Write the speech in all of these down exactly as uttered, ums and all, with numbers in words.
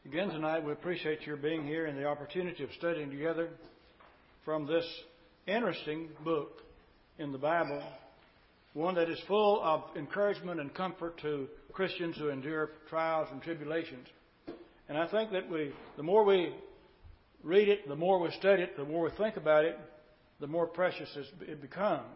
Again tonight, we appreciate your being here and the opportunity of studying together from this interesting book in the Bible, one that is full of encouragement and comfort to Christians who endure trials and tribulations. And I think that we, the more we read it, the more we study it, the more we think about it, the more precious it becomes.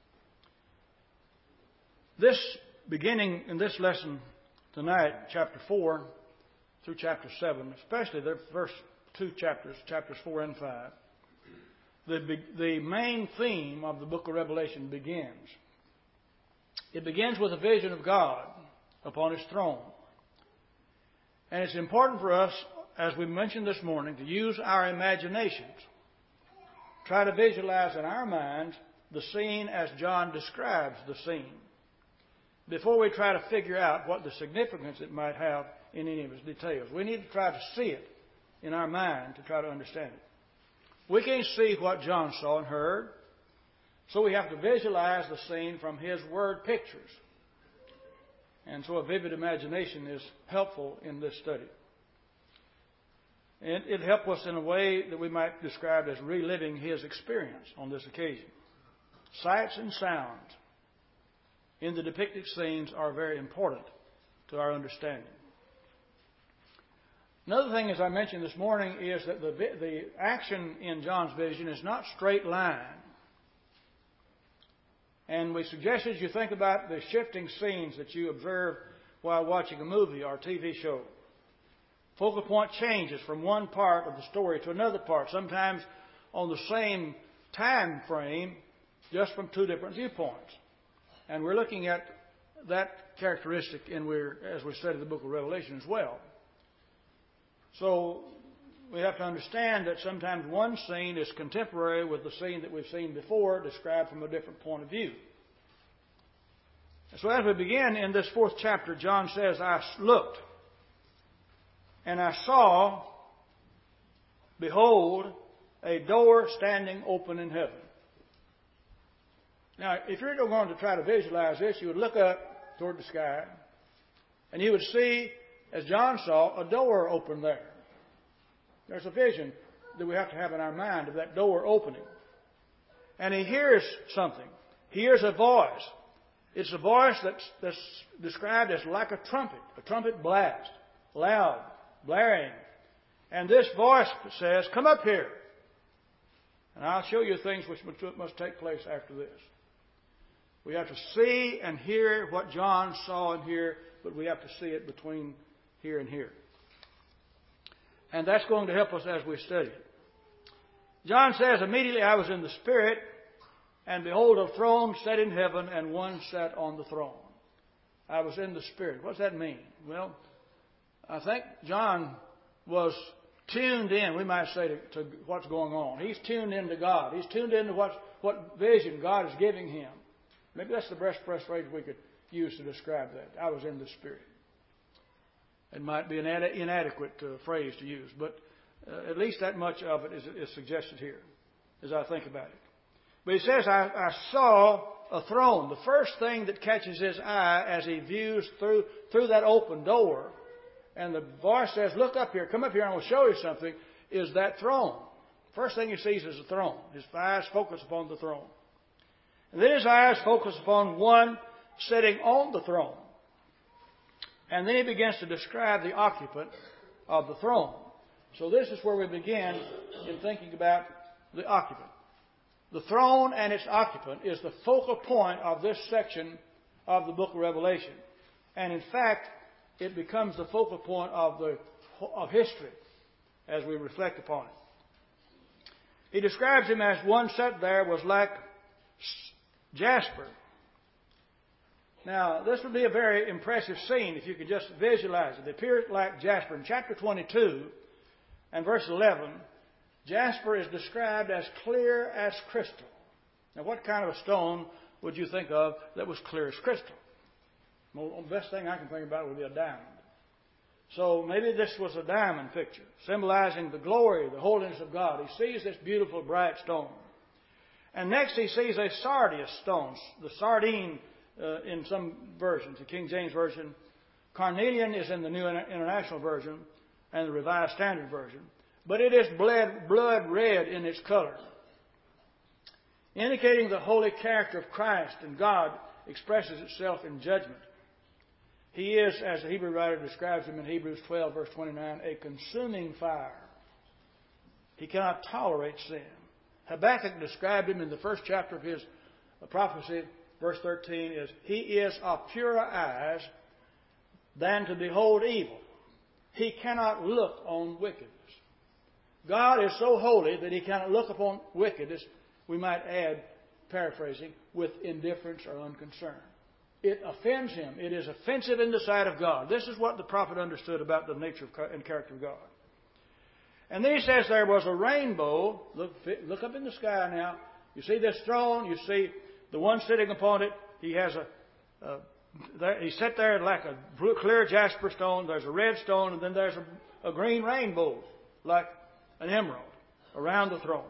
This, beginning in this lesson tonight, chapter four through chapter seven, especially the first two chapters, chapters four and five, the, the main theme of the book of Revelation begins. It begins with a vision of God upon His throne. And it's important for us, as we mentioned this morning, to use our imaginations. Try to visualize in our minds the scene as John describes the scene, before we try to figure out what the significance it might have in any of its details. We need to try to see it in our mind to try to understand it. We can't see what John saw and heard, so we have to visualize the scene from his word pictures. And so a vivid imagination is helpful in this study. And it helps us in a way that we might describe as reliving his experience on this occasion. Sights and sounds in the depicted scenes are very important to our understanding. Another thing, as I mentioned this morning, is that the, the action in John's vision is not straight line. And we suggest that you think about the shifting scenes that you observe while watching a movie or T V show. Focal point changes from one part of the story to another part, sometimes on the same time frame, just from two different viewpoints. And we're looking at that characteristic in we're, as we study the book of Revelation as well. So we have to understand that sometimes one scene is contemporary with the scene that we've seen before, described from a different point of view. So as we begin in this fourth chapter, John says, I looked, and I saw, behold, a door standing open in heaven. Now, if you're going to try to visualize this, you would look up toward the sky, and you would see, as John saw, a door open there. There's a vision that we have to have in our mind of that door opening. And he hears something. He hears a voice. It's a voice that's, that's described as like a trumpet, a trumpet blast, loud, blaring. And this voice says, come up here, and I'll show you things which must take place after this. We have to see and hear what John saw and hear, but we have to see it between here and here. And that's going to help us as we study it. John says, immediately I was in the Spirit, and behold, a throne set in heaven, and one sat on the throne. I was in the Spirit. What does that mean? Well, I think John was tuned in, we might say, to, to what's going on. He's tuned into God. He's tuned into what, what vision God is giving him. Maybe that's the best phrase we could use to describe that. I was in the Spirit. It might be an inadequate uh, phrase to use, but uh, at least that much of it is, is suggested here as I think about it. But he says, I, I saw a throne. The first thing that catches his eye as he views through, through that open door, and the voice says, look up here, come up here, and I will show you something, is that throne. First thing he sees is the throne. His eyes focus upon the throne. And then his eyes focus upon one sitting on the throne. And then he begins to describe the occupant of the throne. So this is where we begin in thinking about the occupant. The throne and its occupant is the focal point of this section of the book of Revelation. And in fact, it becomes the focal point of the of history as we reflect upon it. He describes him as one set there was like jasper. Now, this would be a very impressive scene if you could just visualize it. It appears like jasper. In chapter twenty-two and verse eleven, jasper is described as clear as crystal. Now, what kind of a stone would you think of that was clear as crystal? Well, the best thing I can think about would be a diamond. So maybe this was a diamond picture, symbolizing the glory, the holiness of God. He sees this beautiful, bright stone. And next he sees a sardius stone, the sardine uh, in some versions, the King James Version. Carnelian is in the New International Version. and the Revised Standard Version. But it is blood, blood red in its color, indicating the holy character of Christ, and God expresses itself in judgment. He is, as the Hebrew writer describes him in Hebrews twelve, verse twenty-nine, a consuming fire. He cannot tolerate sin. Habakkuk described him in the first chapter of his prophecy, verse thirteen, is, he is of purer eyes than to behold evil. He cannot look on wickedness. God is so holy that he cannot look upon wickedness, we might add, paraphrasing, with indifference or unconcern. It offends him. It is offensive in the sight of God. This is what the prophet understood about the nature and character of God. And then he says there was a rainbow. Look, look up in the sky now. You see this throne. You see the one sitting upon it. He has a, a there, he's set there like a clear jasper stone. There's a red stone, and then there's a, a green rainbow, like an emerald, around the throne.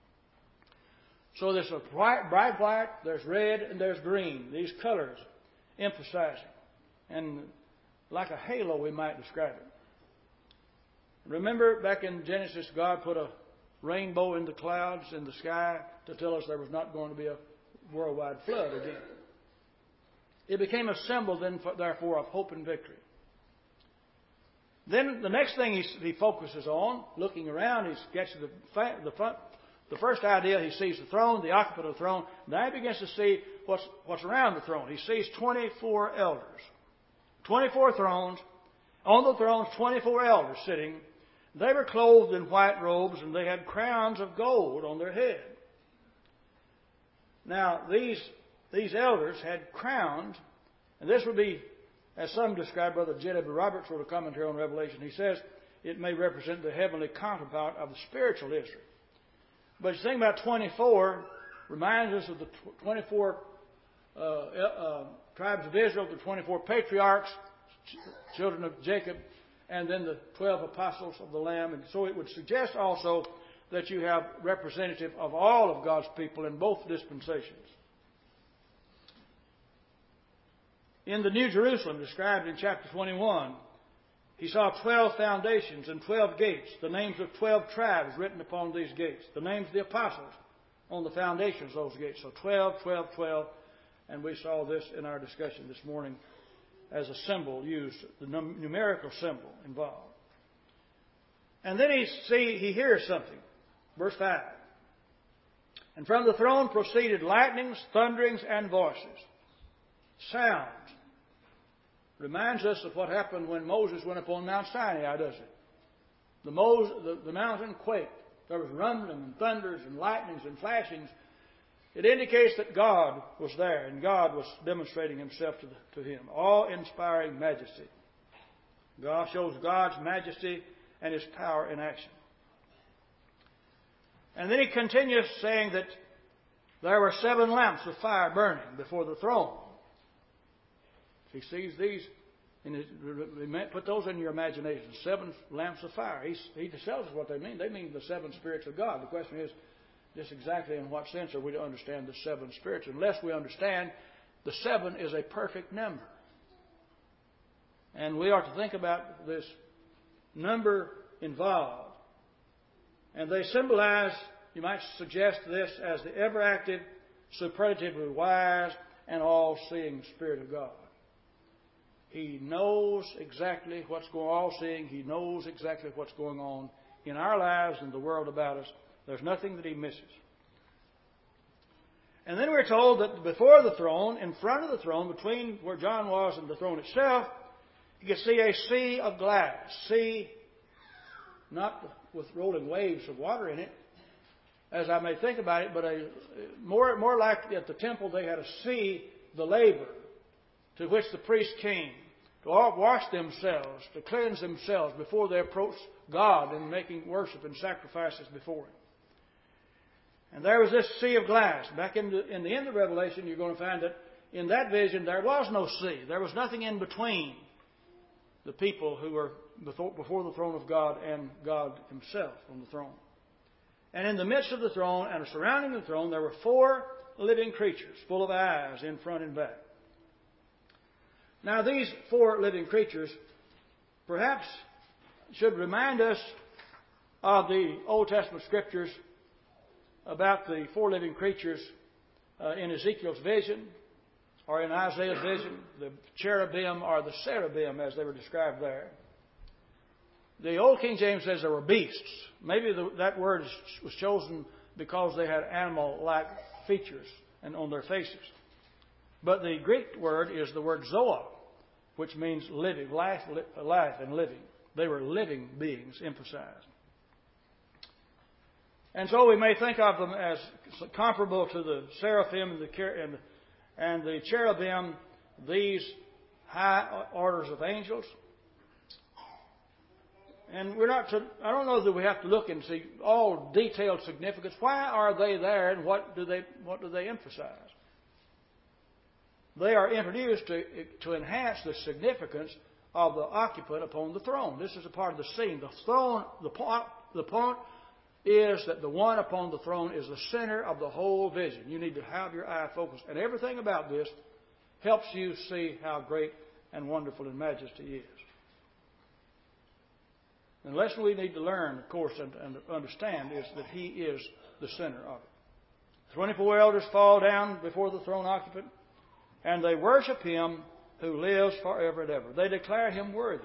So there's a bright, bright white, there's red, and there's green. These colors emphasizing. And like a halo, we might describe it. Remember back in Genesis, God put a rainbow in the clouds in the sky to tell us there was not going to be a worldwide flood again. It became a symbol then, therefore, of hope and victory. Then the next thing he, he focuses on, looking around, he gets to the, the front. The first idea, he sees the throne, the occupant of the throne. Now he begins to see what's, what's around the throne. He sees twenty-four elders. twenty-four thrones. On the thrones, twenty-four elders sitting. They were clothed in white robes, and they had crowns of gold on their head. Now, these, these elders had crowns, and this would be, as some describe, Brother J W Roberts wrote a commentary on Revelation. He says it may represent the heavenly counterpart of the spiritual Israel. But the thing about twenty-four reminds us of the twenty-four uh, uh, tribes of Israel, the twenty-four patriarchs, ch- children of Jacob, and then the twelve apostles of the Lamb. And so it would suggest also that you have representative of all of God's people in both dispensations. In the New Jerusalem, described in chapter twenty-one, he saw twelve foundations and twelve gates, the names of twelve tribes written upon these gates, the names of the apostles on the foundations of those gates. So twelve, twelve, twelve, and we saw this in our discussion this morning as a symbol used, the num- numerical symbol involved. And then he see he hears something. Verse five. And from the throne proceeded lightnings, thunderings, and voices. Sounds. Reminds us of what happened when Moses went up on Mount Sinai, doesn't it? The, Moses, the, the mountain quaked. There was rumbling and thunders and lightnings and flashings. It indicates that God was there, and God was demonstrating himself to, the, to him. Awe-inspiring majesty. God shows God's majesty and his power in action. And then he continues saying that there were seven lamps of fire burning before the throne. He sees these, and put those in your imagination. Seven lamps of fire. He, he tells us what they mean. They mean the seven spirits of God. The question is, just exactly in what sense are we to understand the seven spirits? Unless we understand the seven is a perfect number. And we are to think about this number involved. And they symbolize, you might suggest this as the ever-active, superlatively wise, and all-seeing Spirit of God. He knows exactly what's going on, all-seeing. He knows exactly what's going on in our lives and the world about us. There's nothing that he misses. And then we're told that before the throne, in front of the throne, between where John was and the throne itself, you can see a sea of glass. Sea, not with rolling waves of water in it, as I may think about it, but a more, more like at the temple they had a sea, the laver, to which the priests came to wash themselves, to cleanse themselves before they approached God in making worship and sacrifices before him. And there was this sea of glass. Back in the, in the end of Revelation, you're going to find that in that vision there was no sea. There was nothing in between the people who were before, before the throne of God and God himself on the throne. And in the midst of the throne and surrounding the throne, there were four living creatures full of eyes in front and back. Now, these four living creatures, perhaps should remind us of the Old Testament scriptures about the four living creatures uh, in Ezekiel's vision or in Isaiah's vision. The cherubim or the seraphim, as they were described there. The Old King James says there were beasts. Maybe the, that word was chosen because they had animal-like features and on their faces. But the Greek word is the word zoa, which means living, life, life and living. They were living beings, emphasized. And so we may think of them as comparable to the seraphim and the, and, and the cherubim, these high orders of angels. And we're not to, I don't know that we have to look and see all detailed significance. Why are they there and what do they, what do they emphasize? They are introduced to, to enhance the significance of the occupant upon the throne. This is a part of the scene. The throne, the point, the point is that the one upon the throne is the center of the whole vision. You need to have your eye focused. And everything about this helps you see how great and wonderful in majesty he is. And the lesson we need to learn, of course, and, and understand is that he is the center of it. twenty-four elders fall down before the throne occupant, and they worship him who lives forever and ever. They declare him worthy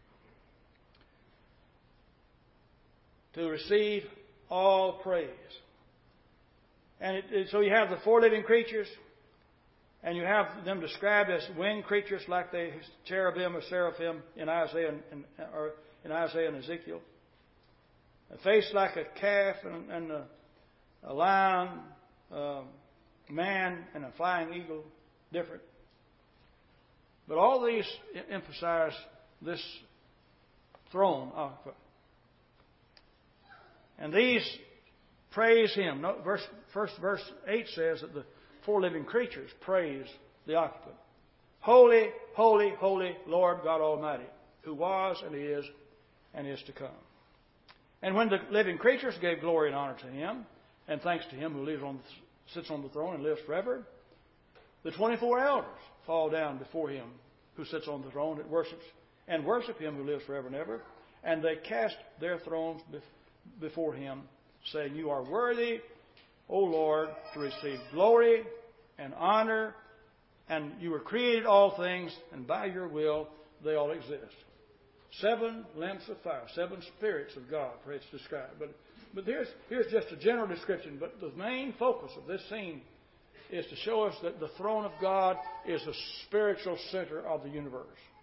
to receive all praise. And it, it, so you have the four living creatures, and you have them described as winged creatures like the cherubim or seraphim in Isaiah and, and or in Isaiah and Ezekiel. A face like a calf and, and a, a lion, a man, and a flying eagle, different. But all these emphasize this throne occupant. And these praise him. No, verse, first verse eight says that the four living creatures praise the occupant. Holy, holy, holy Lord God Almighty, who was and is and is to come. And when the living creatures gave glory and honor to him, and thanks to him who lives on, sits on the throne and lives forever, the twenty-four elders fall down before him who sits on the throne and worships, and worship him who lives forever and ever. And they cast their thrones before him, saying, You are worthy, O Lord, to receive glory and honor, and you were created all things, and by your will they all exist. Seven lamps of fire, seven spirits of God, for it's described. But but here's here's just a general description. But the main focus of this scene is to show us that the throne of God is the spiritual center of the universe.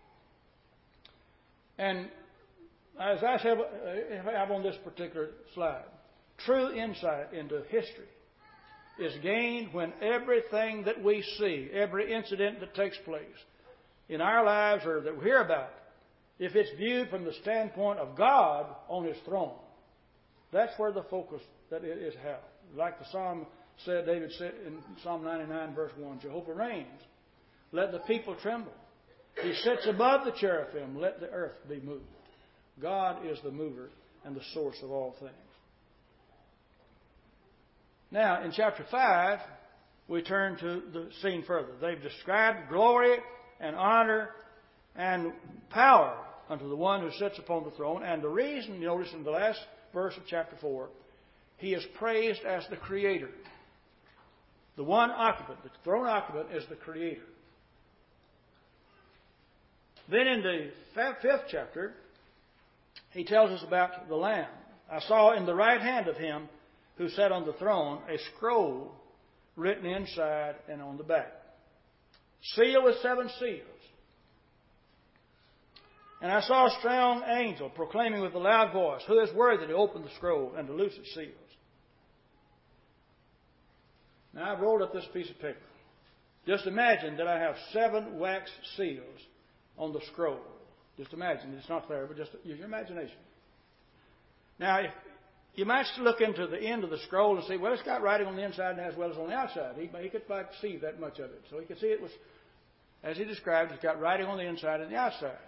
And as I have on this particular slide, true insight into history is gained when everything that we see, every incident that takes place in our lives or that we hear about, if it's viewed from the standpoint of God on his throne, that's where the focus that it is held. Like the Psalm said, David said in Psalm ninety-nine, verse one, Jehovah reigns. Let the people tremble. He sits above the cherubim. Let the earth be moved. God is the mover and the source of all things. Now, in chapter five, we turn to the scene further. They've described glory and honor and power unto the one who sits upon the throne. And the reason, you notice in the last verse of chapter four, he is praised as the Creator. The one occupant, the throne occupant, is the Creator. Then in the fifth chapter, he tells us about the Lamb. I saw in the right hand of him who sat on the throne a scroll written inside and on the back, sealed with seven seals. And I saw a strong angel proclaiming with a loud voice, Who is worthy to open the scroll and to loose its seals? Now I've rolled up this piece of paper. Just imagine that I have seven wax seals on the scroll. Just imagine. It's not there, but just use your imagination. Now, if you might look into the end of the scroll and say, well, it's got writing on the inside as well as on the outside. He, he could like see that much of it. So he could see it was, as he described, it's got writing on the inside and the outside.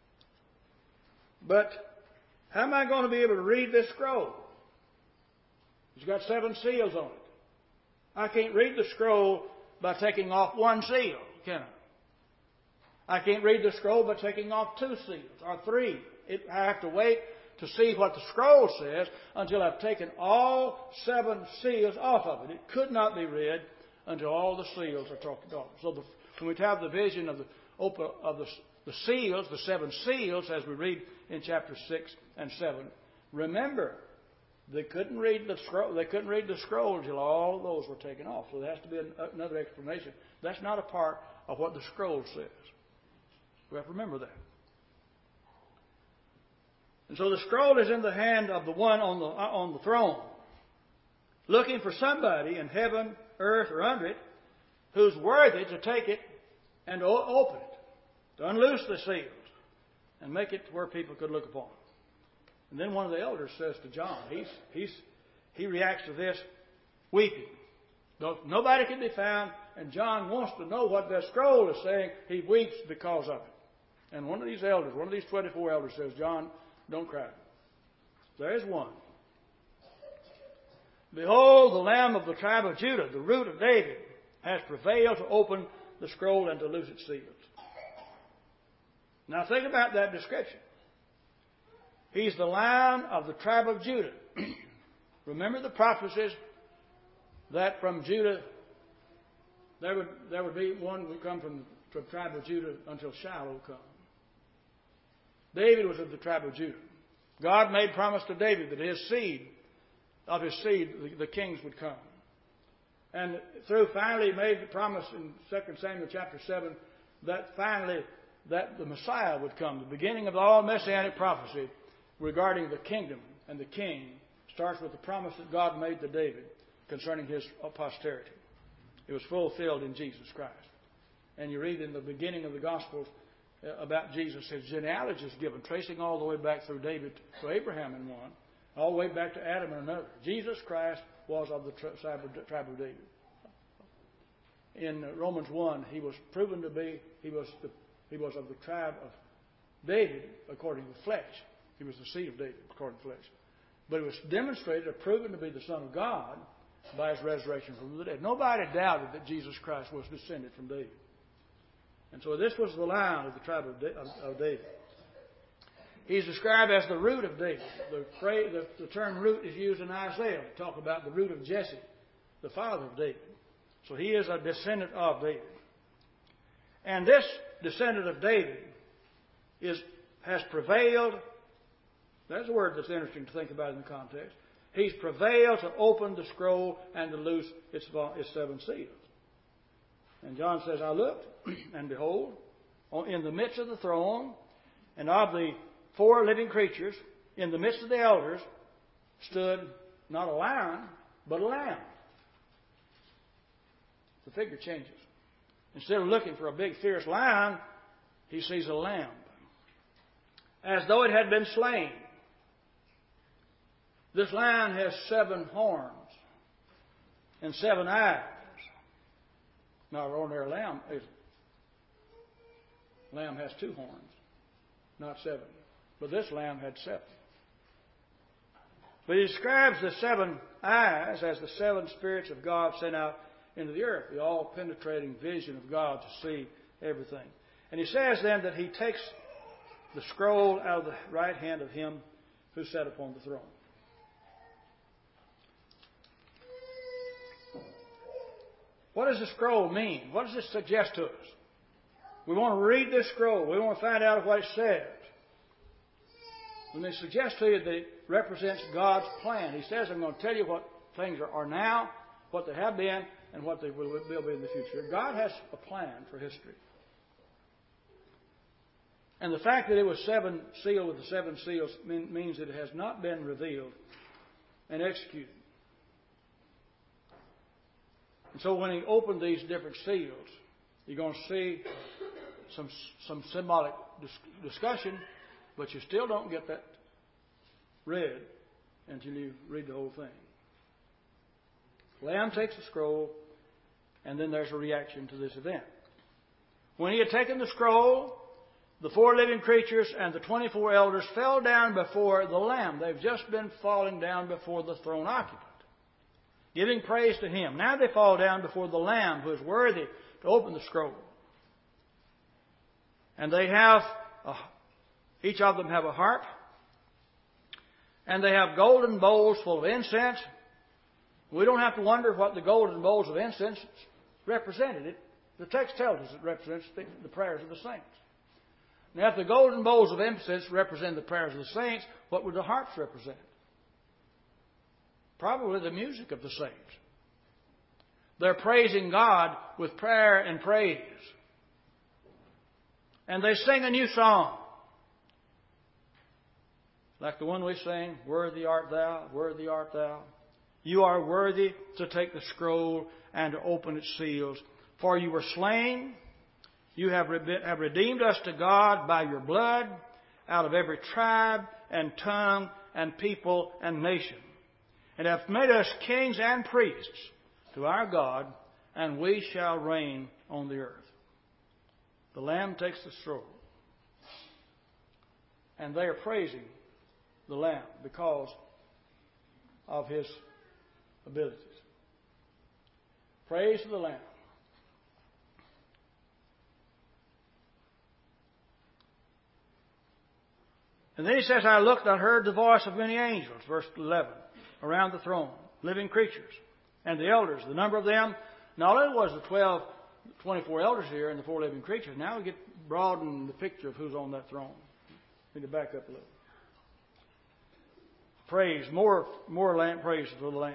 But how am I going to be able to read this scroll? It's got seven seals on it. I can't read the scroll by taking off one seal, can I? I can't read the scroll by taking off two seals or three It, I have to wait to see what the scroll says until I've taken all seven seals off of it. It could not be read until all the seals are taken off. So the, when we have the vision of the open of the, the seals, the seven seals, as we read in chapter six and seven, remember they couldn't read the scroll. They couldn't read the scroll until all of those were taken off. So there has to be an, another explanation. That's not a part of what the scroll says. We have to remember that. And so the scroll is in the hand of the one on the on the throne, looking for somebody in heaven, earth, or under it who's worthy to take it and to open it, to unloose the seals and make it to where people could look upon it. And then one of the elders says to John, he's, he's, he reacts to this weeping. Nobody can be found, and John wants to know what that scroll is saying. He weeps because of it. And one of these elders, one of these twenty-four elders says, John, don't cry. There is one. Behold, the Lamb of the tribe of Judah, the root of David, has prevailed to open the scroll and to loose its seals. Now think about that description. He's the Lion of the tribe of Judah. Remember the prophecies that from Judah there would there would be one who would come from the tribe of Judah until Shiloh come. David was of the tribe of Judah. God made promise to David that his seed, of his seed, the, the kings would come. And through finally made the promise in Second Samuel chapter seven that finally that the Messiah would come. The beginning of all messianic prophecy regarding the kingdom and the king starts with the promise that God made to David concerning his posterity. It was fulfilled in Jesus Christ. And you read in the beginning of the Gospels about Jesus, his genealogy is given, tracing all the way back through David to Abraham in one, all the way back to Adam in another. Jesus Christ was of the tribe of David. In Romans one, he was proven to be, he was the, he was of the tribe of David according to the flesh. He was the seed of David according to the flesh. But it was demonstrated or proven to be the Son of God by his resurrection from the dead. Nobody doubted that Jesus Christ was descended from David. And so this was the Lion of the tribe of David. He's described as the root of David. The, phrase, the, the term root is used in Isaiah to talk about the root of Jesse, the father of David. So he is a descendant of David. And this descendant of David is has prevailed. That's a word that's interesting to think about in the context. He's prevailed to open the scroll and to loose its, its seven seals. And John says, I looked, and behold, in the midst of the throne, and of the four living creatures, in the midst of the elders, stood not a lion, but a lamb. The figure changes. Instead of looking for a big, fierce lion, he sees a lamb, as though it had been slain. This lion has seven horns and seven eyes. Not an ordinary lamb. Lamb has two horns, not seven. But this lamb had seven. But he describes the seven eyes as the seven spirits of God sent out into the earth, the all-penetrating vision of God to see everything. And he says then that he takes the scroll out of the right hand of him who sat upon the throne. What does the scroll mean? What does it suggest to us? We want to read this scroll. We want to find out what it says. Let me suggest to you that it represents God's plan. He says, I'm going to tell you what things are now, what they have been, and what they will be in the future. God has a plan for history. And the fact that it was seven sealed with the seven seals means that it has not been revealed and executed. And so when he opened these different seals, you're going to see some some symbolic dis- discussion, but you still don't get that read until you read the whole thing. Lamb takes the scroll, and then there's a reaction to this event. When he had taken the scroll, the four living creatures and the twenty-four elders fell down before the Lamb. They've just been falling down before the throne occupant, giving praise to him. Now they fall down before the Lamb who is worthy to open the scroll. And they have a, Each of them have a harp. And they have golden bowls full of incense. We don't have to wonder what the golden bowls of incense represented. It, the text tells us it represents the, the prayers of the saints. Now, if the golden bowls of incense represent the prayers of the saints, what would the harps represent? Probably the music of the saints. They're praising God with prayer and praise. And they sing a new song. Like the one we sing, Worthy art thou, worthy art thou. You are worthy to take the scroll and to open its seals. For you were slain. You have redeemed us to God by your blood out of every tribe and tongue and people and nation, and have made us kings and priests to our God, and we shall reign on the earth. The Lamb takes the scroll, and they are praising the Lamb because of His abilities. Praise to the Lamb. And then he says, I looked and I heard the voice of many angels, verse eleven, around the throne, living creatures, and the elders. The number of them, not only was the twelve, twenty-four elders here and the four living creatures, now we get broaden the picture of who's on that throne. Need to back up a little. Praise, more, more lamb, praise to the Lamb.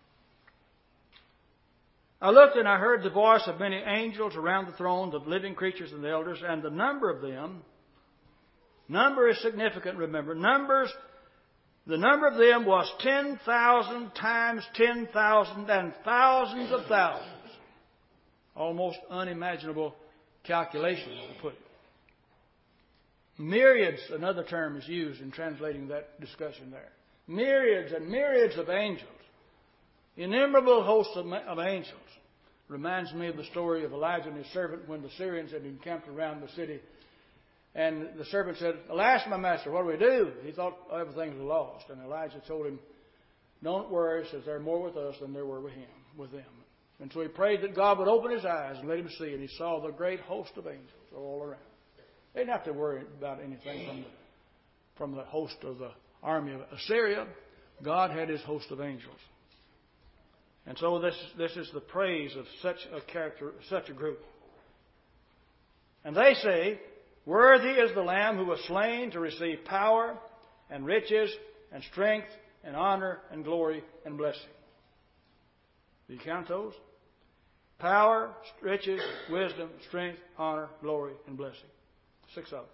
I looked and I heard the voice of many angels around the throne, the living creatures and the elders, and the number of them. Number is significant, remember. Numbers, the number of them was ten thousand times ten thousand and thousands of thousands. Almost unimaginable calculation, to put it. Myriads, another term is used in translating that discussion there. Myriads and myriads of angels. Innumerable hosts of, of angels. Reminds me of the story of Elijah and his servant when the Syrians had encamped around the city. And the servant said, Alas, my master, what do we do? He thought everything was lost. And Elijah told him, Don't worry, says there are more with us than there were with him, with them. And so he prayed that God would open his eyes and let him see. And he saw the great host of angels all around. They didn't have to worry about anything from the, from the host of the army of Assyria. God had his host of angels. And so this, this is the praise of such a character, such a group. And they say, Worthy is the Lamb who was slain to receive power and riches and strength and honor and glory and blessing. Do you count those? Power, riches, wisdom, strength, honor, glory, and blessing. Six of them.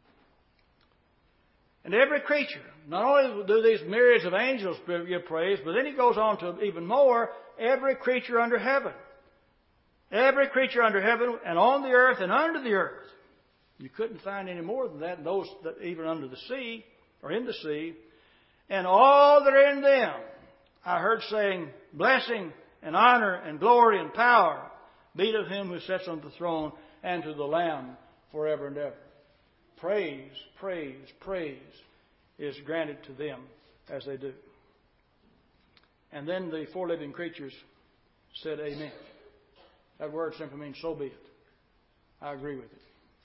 And every creature, not only do these myriads of angels give praise, but then he goes on to even more, every creature under heaven. Every creature under heaven and on the earth and under the earth. You couldn't find any more than that. Those that even under the sea or in the sea. And all that are in them, I heard saying, blessing and honor and glory and power be to him who sits on the throne and to the Lamb forever and ever. Praise, praise, praise is granted to them as they do. And then the four living creatures said, Amen. That word simply means so be it. I agree with it.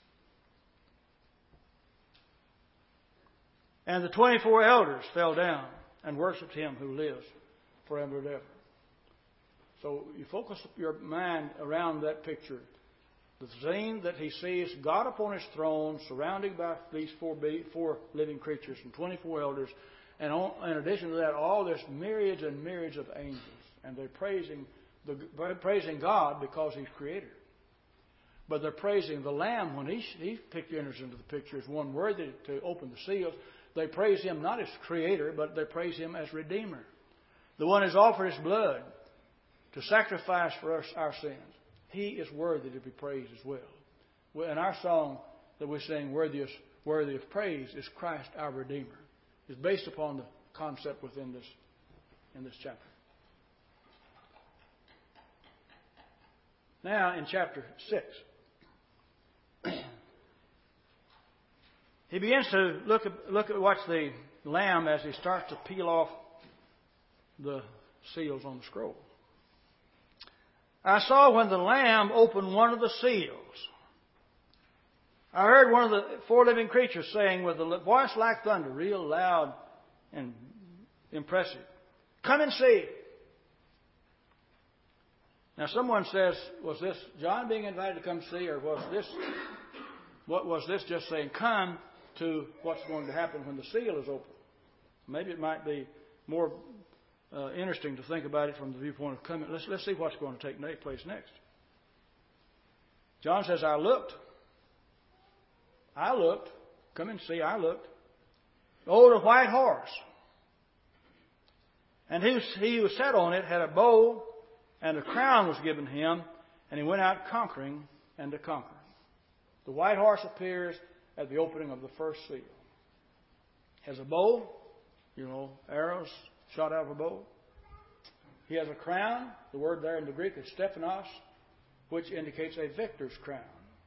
And the twenty-four elders fell down and worshipped him who lives forever and ever. So you focus your mind around that picture. The scene that he sees God upon his throne, surrounded by these four, four living creatures and twenty-four elders. And on, in addition to that, all this myriads and myriads of angels. And they're praising, the, praising God because he's creator. But they're praising the Lamb when he, he enters into the picture as one worthy to open the seals. They praise him not as creator, but they praise him as redeemer. The one who's offered his blood to sacrifice for us our sins. He is worthy to be praised as well. And our song that we sing, worthy of, worthy of praise, is Christ our Redeemer. It's based upon the concept within this, in this chapter. Now, in chapter six, he begins to look at, look at watch the Lamb as he starts to peel off the seals on the scroll. I saw when the Lamb opened one of the seals. I heard one of the four living creatures saying with a voice like thunder, real loud and impressive, "Come and see." Now someone says, was this John being invited to come see, or was this, what was this just saying, come to what's going to happen when the seal is open? Maybe it might be more uh, interesting to think about it from the viewpoint of coming. Let's, let's see what's going to take place next. John says, I looked. I looked. Come and see, I looked. Oh, the white horse. And he, he who sat on it had a bow, and a crown was given him, and he went out conquering and to conquer. The white horse appears at the opening of the first seal. Has a bow, you know, arrows shot out of a bow. He has a crown. The word there in the Greek is Stephanos, which indicates a victor's crown.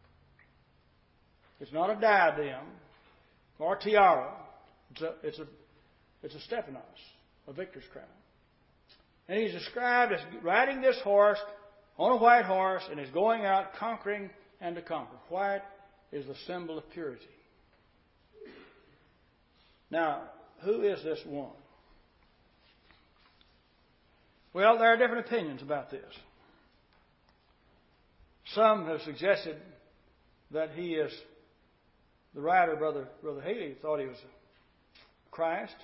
It's not a diadem or tiara. It's a, it's a, it's a Stephanos, a victor's crown. And he's described as riding this horse on a white horse and is going out conquering and to conquer. White is the symbol of purity. Now, who is this one? Well, there are different opinions about this. Some have suggested that he is, the writer, Brother, Brother Haley, thought he was Christ.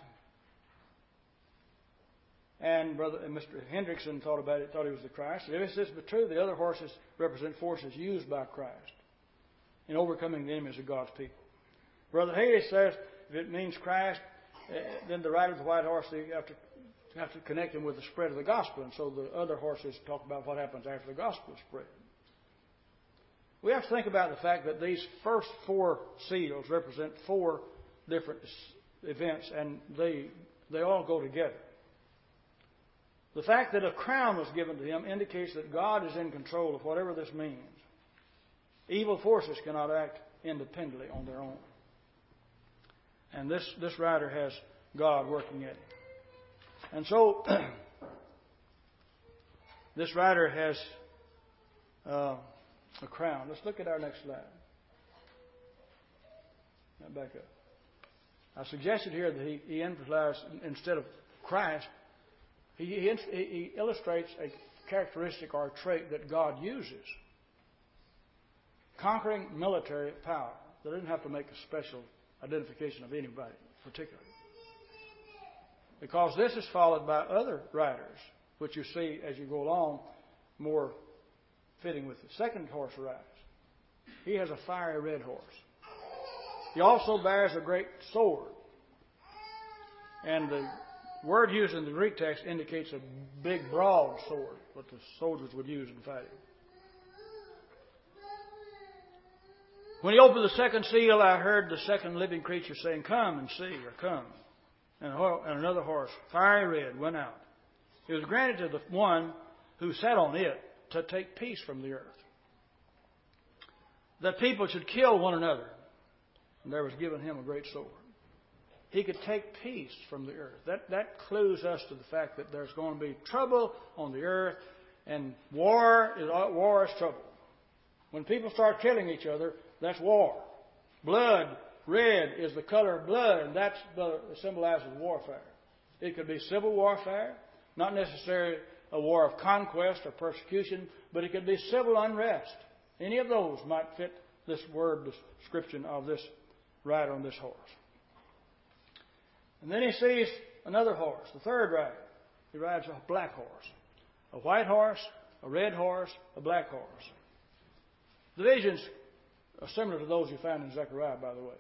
And Brother and Mister Hendrickson thought about it, thought he was the Christ. If this is true, the other horses represent forces used by Christ in overcoming the enemies of God's people. Brother Haley says if it means Christ, then the rider of the white horse, you have to have to connect him with the spread of the gospel. And so the other horses talk about what happens after the gospel is spread. We have to think about the fact that these first four seals represent four different events, and they they all go together. The fact that a crown was given to him indicates that God is in control of whatever this means. Evil forces cannot act independently on their own. And this, this rider has God working at him. And so, this rider has uh, a crown. Let's look at our next slide. Now back up. I suggested here that he, he emphasized, instead of Christ, he, he, he illustrates a characteristic or a trait that God uses. Conquering military power. They didn't have to make a special identification of anybody particularly. Because this is followed by other riders, which you see as you go along, more fitting with the second horse rides. He has a fiery red horse. He also bears a great sword. And the word used in the Greek text indicates a big, broad sword, what the soldiers would use in fighting. When he opened the second seal, I heard the second living creature saying, "Come and see," or "Come." And another horse, fiery red, went out. It was granted to the one who sat on it to take peace from the earth. That people should kill one another. And there was given him a great sword. He could take peace from the earth. That, that clues us to the fact that there's going to be trouble on the earth. And war is, war is trouble. When people start killing each other, that's war. Blood, red, is the color of blood, and that symbolizes warfare. It could be civil warfare, not necessarily a war of conquest or persecution, but it could be civil unrest. Any of those might fit this word description of this rider on this horse. And then he sees another horse, the third rider. He rides a black horse. A white horse, a red horse, a black horse. The visions are similar to those you found in Zechariah, by the way.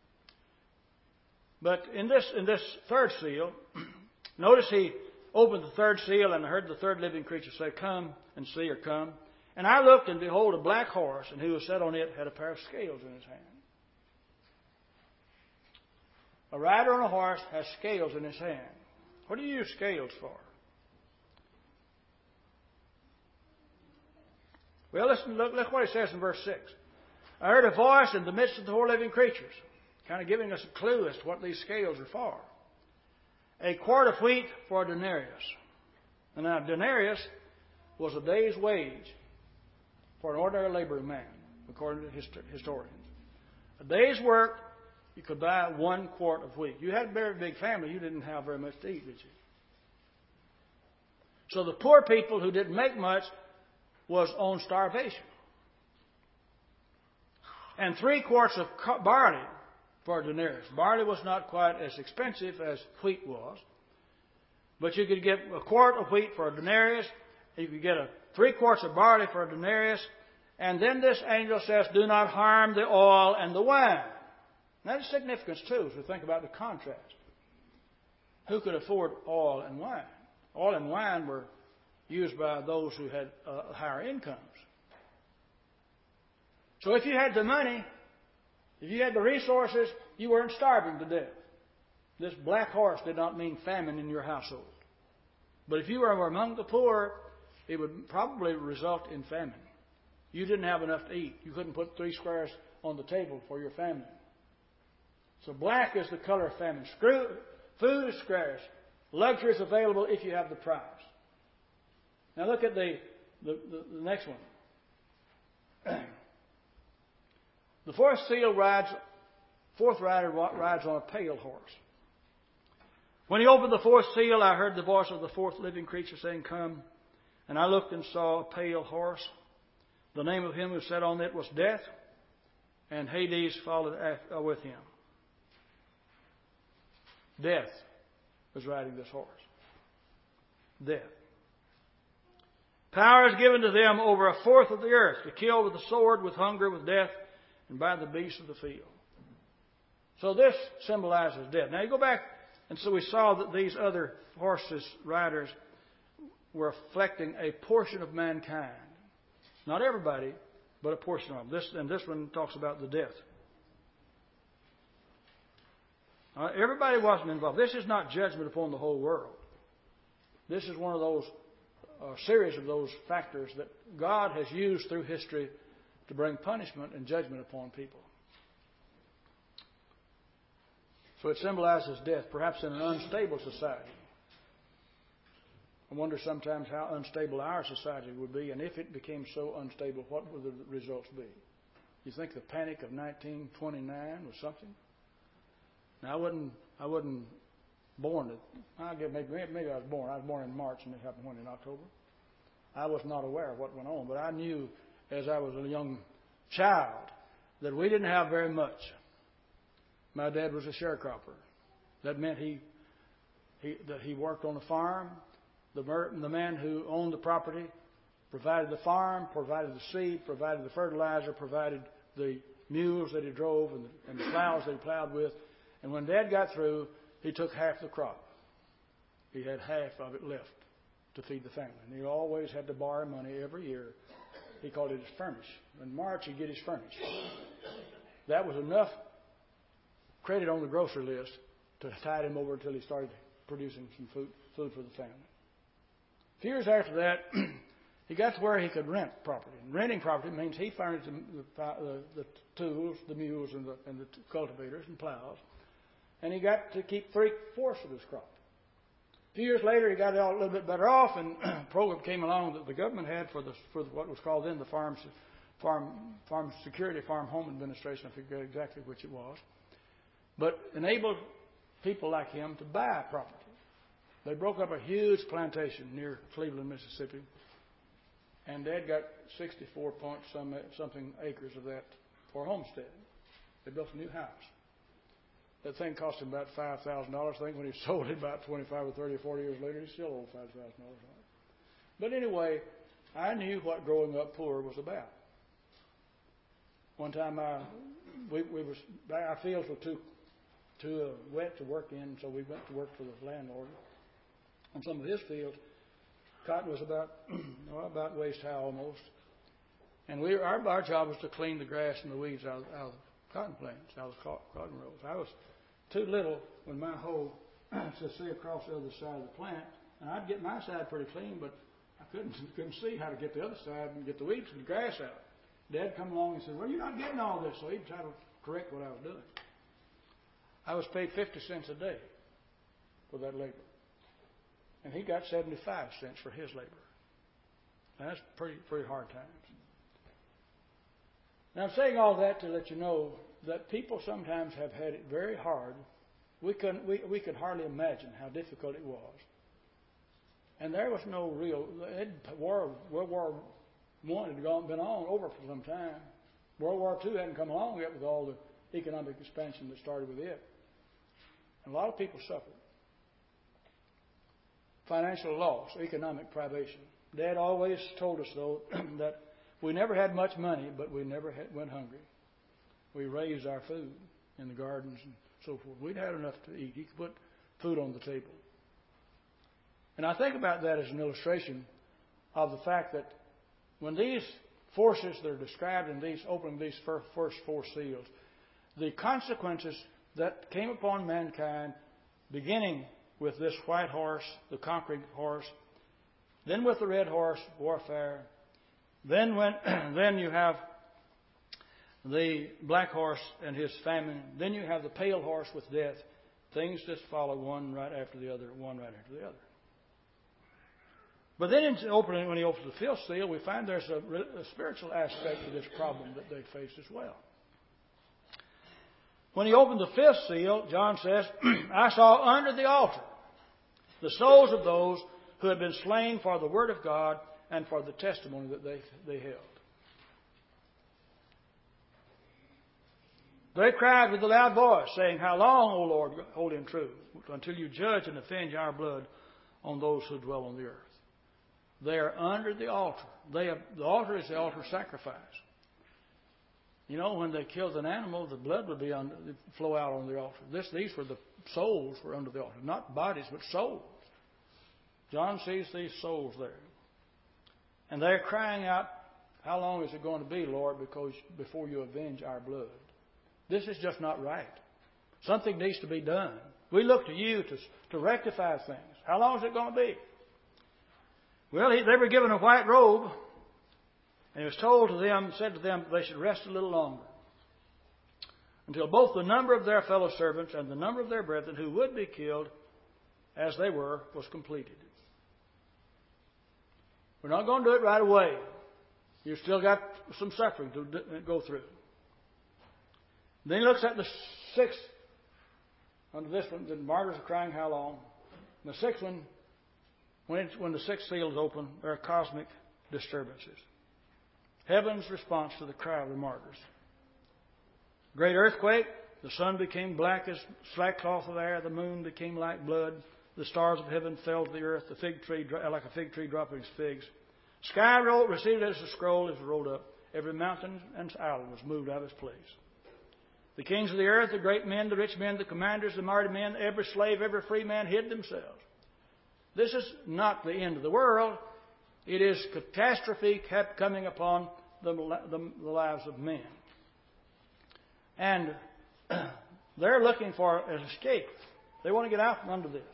But in this in this third seal, notice he opened the third seal, and I heard the third living creature say, "Come and see," or "Come." And I looked, and behold, a black horse, and he who sat on it had a pair of scales in his hand. A rider on a horse has scales in his hand. What do you use scales for? Well, listen, look, look what it says in verse six. I heard a voice in the midst of the four living creatures, kind of giving us a clue as to what these scales are for. A quart of wheat for a denarius. And now, a denarius was a day's wage for an ordinary laboring man, according to historians. A day's work, you could buy one quart of wheat. You had a very big family. You didn't have very much to eat, did you? So the poor people who didn't make much was on starvation. And three quarts of barley for a denarius. Barley was not quite as expensive as wheat was. But you could get a quart of wheat for a denarius. You could get a three quarts of barley for a denarius. And then this angel says, do not harm the oil and the wine. And that is significance too, as we think about the contrast. Who could afford oil and wine? Oil and wine were used by those who had uh, higher incomes. So if you had the money, if you had the resources, you weren't starving to death. This black horse did not mean famine in your household. But if you were among the poor, it would probably result in famine. You didn't have enough to eat. You couldn't put three squares on the table for your family. So black is the color of famine. Food is scarce. Luxury is available if you have the price. Now look at the, the, the, the next one. The fourth seal rides, fourth rider rides on a pale horse. When he opened the fourth seal, I heard the voice of the fourth living creature saying, come. And I looked and saw a pale horse. The name of him who sat on it was Death, and Hades followed with him. Death was riding this horse. Death. Power is given to them over a fourth of the earth, to kill with the sword, with hunger, with death, and by the beasts of the field. So this symbolizes death. Now you go back, and so we saw that these other horses, riders, were reflecting a portion of mankind. Not everybody, but a portion of them. This, and this one talks about the death. Uh, everybody wasn't involved. This is not judgment upon the whole world. This is one of those uh, series of those factors that God has used through history to bring punishment and judgment upon people. So it symbolizes death, perhaps in an unstable society. I wonder sometimes how unstable our society would be, and if it became so unstable, what would the results be? You think the panic of nineteen twenty-nine was something? Now I wasn't, I wasn't born. I guess maybe, maybe I was born. I was born in March, and it happened when in October. I was not aware of what went on, but I knew as I was a young child that we didn't have very much. My dad was a sharecropper. That meant he, he that he worked on a farm. The, the man who owned the property provided the farm, provided the seed, provided the fertilizer, provided the mules that he drove and the, and the plows that he plowed with. And when Dad got through, he took half the crop. He had half of it left to feed the family. And he always had to borrow money every year. He called it his furnish. In March, he'd get his furnish. That was enough credit on the grocery list to tide him over until he started producing some food, food for the family. A few years after that, he got to where he could rent property. And renting property means he furnished the, the, the tools, the mules, and the, and the cultivators and plows. And he got to keep three-fourths of his crop. A few years later, he got it all a little bit better off, and a program came along that the government had for the for what was called then the Farm Farm Farm Security Farm Home Administration. I forget exactly which it was, but enabled people like him to buy property. They broke up a huge plantation near Cleveland, Mississippi, and Dad got sixty-four point some something acres of that for a homestead. They built a new house. That thing cost him about five thousand dollars. I think when he sold it about twenty-five or thirty or forty years later, he still owed five thousand dollars on it. But anyway, I knew what growing up poor was about. One time, I, we, we was, our fields were too too uh, wet to work in, so we went to work for the landlord. On some of his fields, cotton was about well, about waist high almost, and we our, our job was to clean the grass and the weeds out, out of the cotton plants, out of the cotton rows. I was too little when my hoe to see across the other side of the plant, and I'd get my side pretty clean, but I couldn't couldn't see how to get the other side and get the weeds and the grass out. Dad come along and said, "Well, you're not getting all this," so he'd try to correct what I was doing. I was paid fifty cents a day for that labor. And he got seventy-five cents for his labor. Now, that's pretty pretty hard times. Now, I'm saying all that to let you know that people sometimes have had it very hard. We couldn't, we, we could hardly imagine how difficult it was. And there was no real, it, war, World War One had gone, been on over for some time. World War Two hadn't come along yet with all the economic expansion that started with it. And a lot of people suffered. Financial loss, economic privation. Dad always told us, though, that we never had much money, but we never had, went hungry. We raised our food in the gardens and so forth. We'd had enough to eat. He could put food on the table. And I think about that as an illustration of the fact that when these forces that are described in these opening these first four seals, the consequences that came upon mankind, beginning with this white horse, the conquering horse, then with the red horse, warfare, then when then you have the black horse and his famine, then you have the pale horse with death. Things just follow one right after the other, one right after the other. But then in opening, when he opens the fifth seal, we find there's a, a spiritual aspect to this problem that they faced as well. When he opened the fifth seal, John says, I saw under the altar the souls of those who had been slain for the word of God and for the testimony that they, they held. They cried with a loud voice, saying, How long, O Lord, holy and true, until you judge and avenge our blood on those who dwell on the earth? They are under the altar. They have, the altar is the altar sacrifice. You know, when they killed an animal, the blood would be on, flow out on the altar. This, these were the souls were under the altar, not bodies, but souls. John sees these souls there, and they're crying out, "How long is it going to be, Lord, because before you avenge our blood? This is just not right. Something needs to be done. We look to you to to rectify things. How long is it going to be?" Well, he, they were given a white robe, and it was told to them, said to them, they should rest a little longer, until both the number of their fellow servants and the number of their brethren who would be killed as they were was completed. We're not going to do it right away. You've still got some suffering to go through. Then he looks at the sixth. Under this one, the martyrs are crying, how long? And the sixth one, when, it's, when the sixth seal is open, there are cosmic disturbances. Heaven's response to the cry of the martyrs. Great earthquake. The sun became black as sackcloth of air. The moon became like blood. The stars of heaven fell to the earth. The fig tree, like a fig tree dropping its figs. Sky rolled, receded as a scroll is rolled up. Every mountain and island was moved out of its place. The kings of the earth, the great men, the rich men, the commanders, the mighty men, every slave, every free man hid themselves. This is not the end of the world. It is catastrophe kept coming upon the, the, the lives of men. And they're looking for an escape. They want to get out from under this.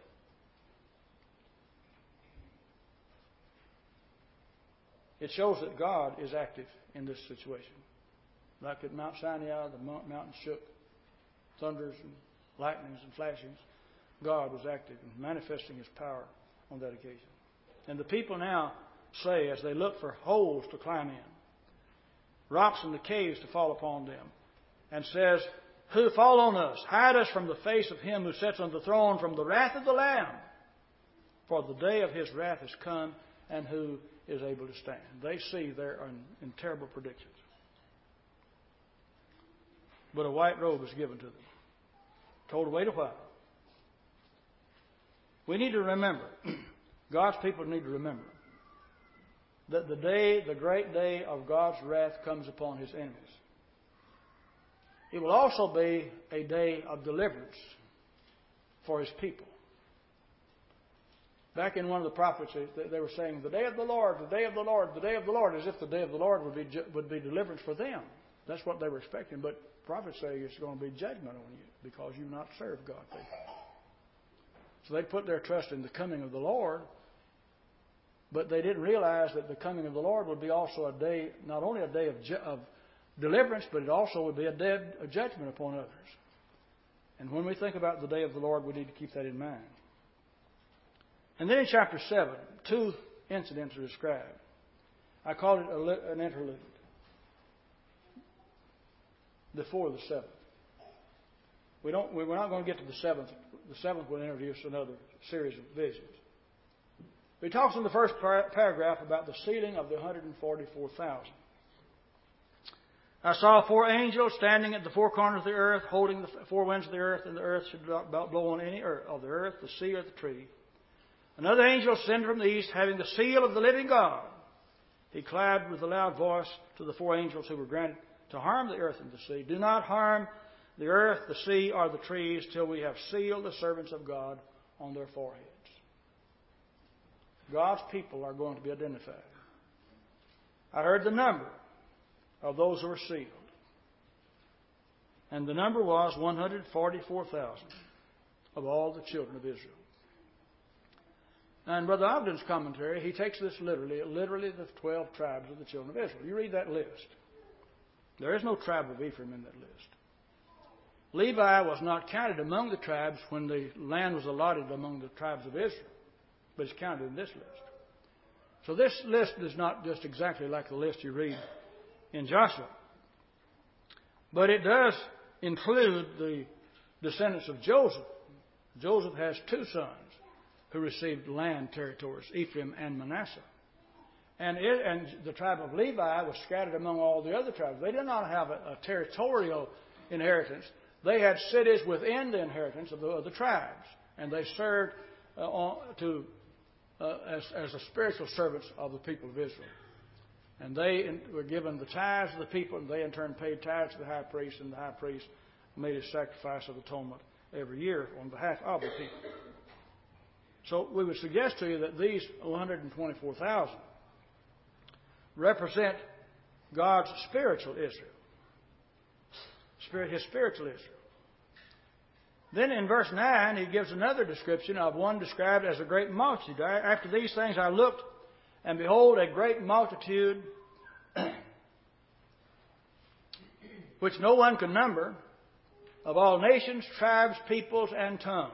It shows that God is active in this situation. Like at Mount Sinai, the mountain shook, thunders and lightnings and flashings. God was active in manifesting His power on that occasion. And the people now say, as they look for holes to climb in, rocks in the caves to fall upon them, and says, "Who fall on us? Hide us from the face of Him who sits on the throne, from the wrath of the Lamb. For the day of His wrath has come, and who is able to stand?" They see they're in, in terrible predictions. But a white robe is given to them, told to wait a while. We need to remember, God's people need to remember, that the day, the great day of God's wrath comes upon His enemies. It will also be a day of deliverance for His people. Back in one of the prophets, they were saying, "The day of the Lord, the day of the Lord, the day of the Lord," as if the day of the Lord would be would be deliverance for them. That's what they were expecting. But prophets say it's going to be judgment on you because you've not served God faithfully. So they put their trust in the coming of the Lord, but they didn't realize that the coming of the Lord would be also a day, not only a day of, ju- of deliverance, but it also would be a day of judgment upon others. And when we think about the day of the Lord, we need to keep that in mind. And then in chapter seven, two incidents are described. I call it an interlude. before the seventh. We don't, we're not going to get to the seventh. The seventh will introduce another series of visions. He talks in the first par- paragraph about the sealing of the one hundred forty-four thousand. I saw four angels standing at the four corners of the earth, holding the four winds of the earth, and the earth should not blow on any earth, of the earth, the sea, or the tree. Another angel ascended from the east, having the seal of the living God. He cried with a loud voice to the four angels who were granted to harm the earth and the sea, do not harm the earth, the sea, or the trees till we have sealed the servants of God on their foreheads. God's people are going to be identified. I heard the number of those who were sealed. And the number was one hundred forty-four thousand of all the children of Israel. And Brother Ogden's commentary, he takes this literally, literally the twelve tribes of the children of Israel. You read that list. There is no tribe of Ephraim in that list. Levi was not counted among the tribes when the land was allotted among the tribes of Israel, but it's counted in this list. So this list is not just exactly like the list you read in Joshua, but it does include the descendants of Joseph. Joseph has two sons who received land territories, Ephraim and Manasseh. And, it, and the tribe of Levi was scattered among all the other tribes. They did not have a, a territorial inheritance. They had cities within the inheritance of the, of the tribes, and they served uh, on, to uh, as, as the spiritual servants of the people of Israel. And they in, were given the tithes of the people, and they in turn paid tithes to the high priest, and the high priest made a sacrifice of atonement every year on behalf of the people. So we would suggest to you that these one hundred twenty-four thousand represent God's spiritual Israel. Spirit, His spiritual Israel. Then in verse nine, he gives another description of one described as a great multitude. After these things I looked, and behold, a great multitude, which no one could number, of all nations, tribes, peoples, and tongues.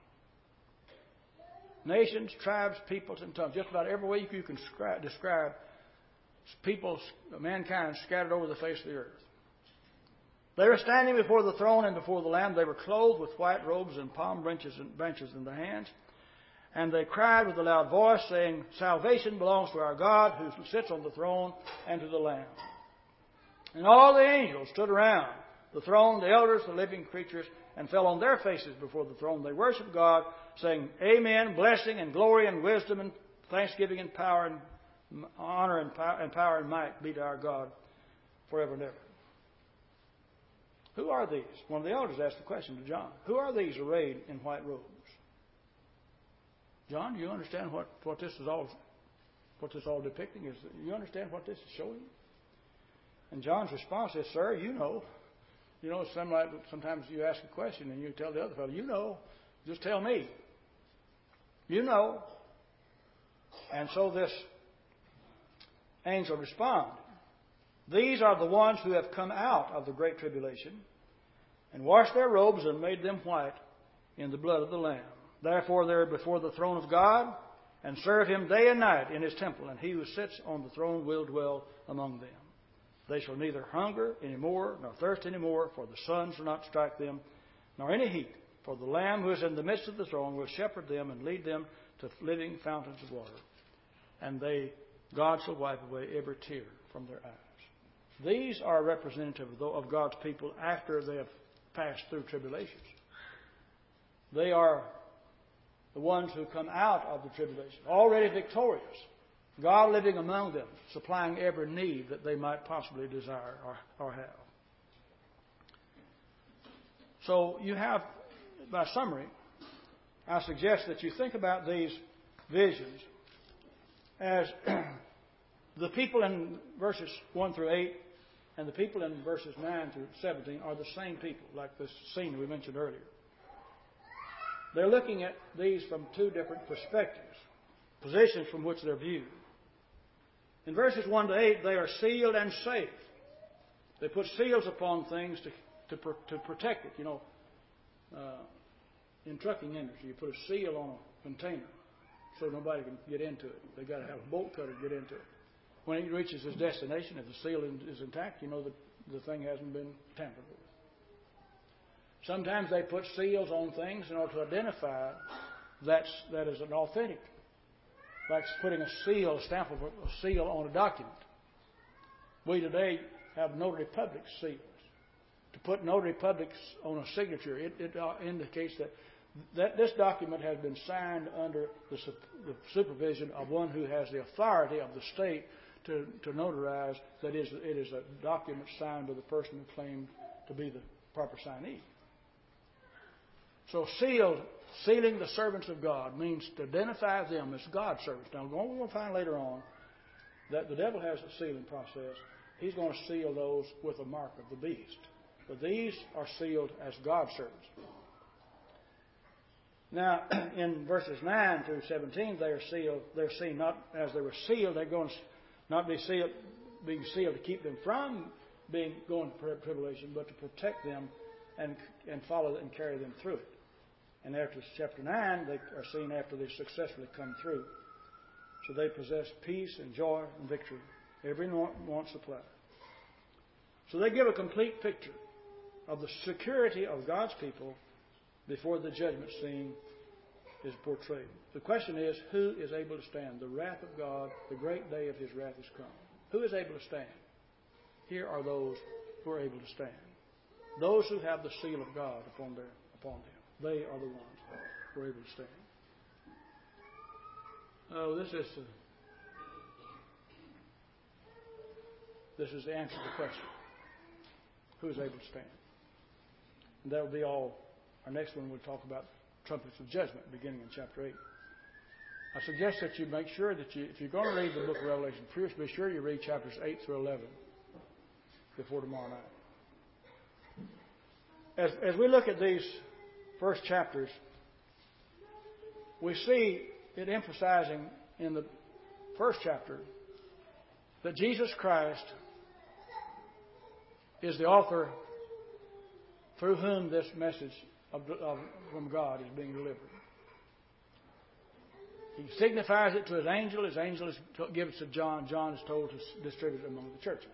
Nations, tribes, peoples, and tongues. Just about every way you can describe people, mankind scattered over the face of the earth. They were standing before the throne and before the Lamb. They were clothed with white robes and palm branches and branches in their hands. And they cried with a loud voice, saying, salvation belongs to our God who sits on the throne and to the Lamb. And all the angels stood around the throne, the elders, the living creatures, and fell on their faces before the throne. They worshiped God, saying, Amen, blessing and glory and wisdom and thanksgiving and power and honor and power and, power and might be to our God forever and ever. Who are these? One of the elders asked the question to John. Who are these arrayed in white robes? John, do you understand what, what this is all what this all depicting? Is you understand what this is showing? And John's response is, Sir, you know. You know, some like, sometimes you ask a question and you tell the other fellow, you know, just tell me. You know. And so this angel responded, these are the ones who have come out of the great tribulation and washed their robes and made them white in the blood of the Lamb. Therefore they are before the throne of God and serve Him day and night in His temple, and He who sits on the throne will dwell among them. They shall neither hunger any more nor thirst any more, for the sun shall not strike them, nor any heat. For the Lamb who is in the midst of the throne will shepherd them and lead them to living fountains of water. And they, God shall wipe away every tear from their eyes. These are representative of God's people after they have passed through tribulations. They are the ones who come out of the tribulation, already victorious. God living among them, supplying every need that they might possibly desire or, or have. So you have, by summary, I suggest that you think about these visions as the people in verses one through eight and the people in verses nine through seventeen are the same people, like this scene we mentioned earlier. They're looking at these from two different perspectives, positions from which they're viewed. In verses one to eight, they are sealed and safe. They put seals upon things to, to, to protect it. You know, uh, in trucking industry, you put a seal on a container so nobody can get into it. They've got to have a bolt cutter to get into it. When it reaches its destination, if the seal is intact, you know that the thing hasn't been tampered with. Sometimes they put seals on things in order to identify that's, that is an authentic. Like putting a seal, a stamp of a, a seal on a document. We today have notary public seals. To put notary publics on a signature, it, it uh, indicates that, that this document has been signed under the, the supervision of one who has the authority of the state to, to notarize. That is, it is a document signed by the person who claimed to be the proper signee. So sealed, sealing the servants of God means to identify them as God's servants. Now, we're going to find later on that the devil has a sealing process. He's going to seal those with a mark of the beast. But these are sealed as God's servants. Now, in verses nine through seventeen, they are sealed. They're seen not as they were sealed. They're going to not be sealed, being sealed to keep them from being going to tribulation, but to protect them and and follow and carry them through it. And after chapter nine, they are seen after they've successfully come through. So they possess peace and joy and victory, every want supplied. So they give a complete picture of the security of God's people before the judgment scene is portrayed. The question is, who is able to stand? The wrath of God, the great day of His wrath is come. Who is able to stand? Here are those who are able to stand. Those who have the seal of God upon their upon them. They are the ones who are able to stand. Oh, this is the, this is the answer to the question. Who is able to stand? And that will be all. Our next one we'll talk about trumpets of judgment, beginning in chapter eight. I suggest that you make sure that you, if you're going to read the book of Revelation, first be sure you read chapters eight through eleven before tomorrow night. As, as we look at these first chapters, we see it emphasizing in the first chapter that Jesus Christ is the author through whom this message of, of, from God is being delivered. He signifies it to His angel. His angel is, gives it to John. John is told to distribute it among the churches.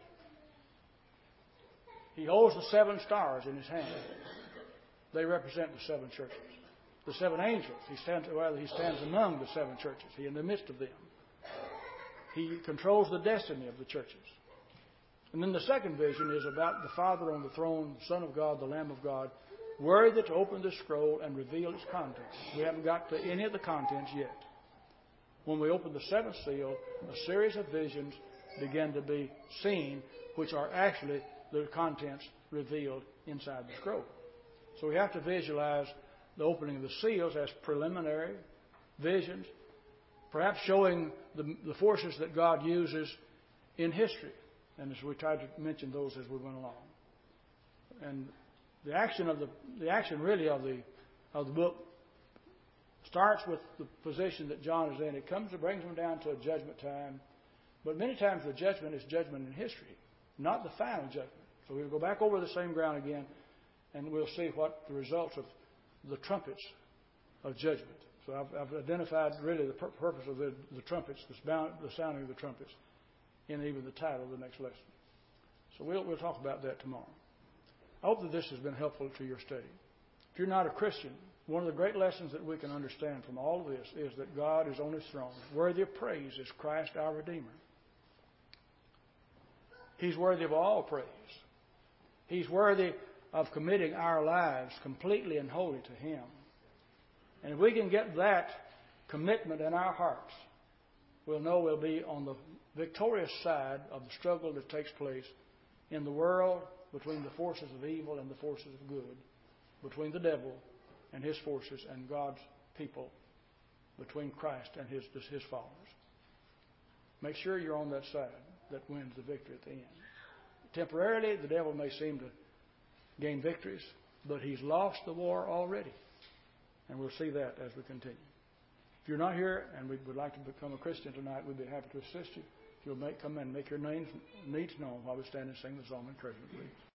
He holds the seven stars in His hand. They represent the seven churches. The seven angels. He stands, well, He stands among the seven churches. He is in the midst of them. He controls the destiny of the churches. And then the second vision is about the Father on the throne, the Son of God, the Lamb of God, worthy to open the scroll and reveal its contents. We haven't got to any of the contents yet. When we open the seventh seal, a series of visions begin to be seen, which are actually the contents revealed inside the scroll. So we have to visualize the opening of the seals as preliminary visions, perhaps showing the, the forces that God uses in history. And as we tried to mention those as we went along. And the action of the the action really of the of the book starts with the position that John is in. It comes and brings them down to a judgment time. But many times the judgment is judgment in history, not the final judgment. So we'll go back over the same ground again, and we'll see what the results of the trumpets of judgment. So I've, I've identified really the pur- purpose of the, the trumpets, the, sound, the sounding of the trumpets, in even the title of the next lesson. So we'll, we'll talk about that tomorrow. I hope that this has been helpful to your study. If you're not a Christian, one of the great lessons that we can understand from all of this is that God is on His throne. Worthy of praise is Christ our Redeemer. He's worthy of all praise. He's worthy of committing our lives completely and wholly to Him. And if we can get that commitment in our hearts, we'll know we'll be on the victorious side of the struggle that takes place in the world between the forces of evil and the forces of good, between the devil and his forces and God's people, between Christ and his, his followers. Make sure you're on that side that wins the victory at the end. Temporarily, the devil may seem to gain victories, but he's lost the war already. And we'll see that as we continue. If you're not here and we would like to become a Christian tonight, we'd be happy to assist you. If you'll make, come in and make your names, needs known while we stand and sing the psalm encouragement, please.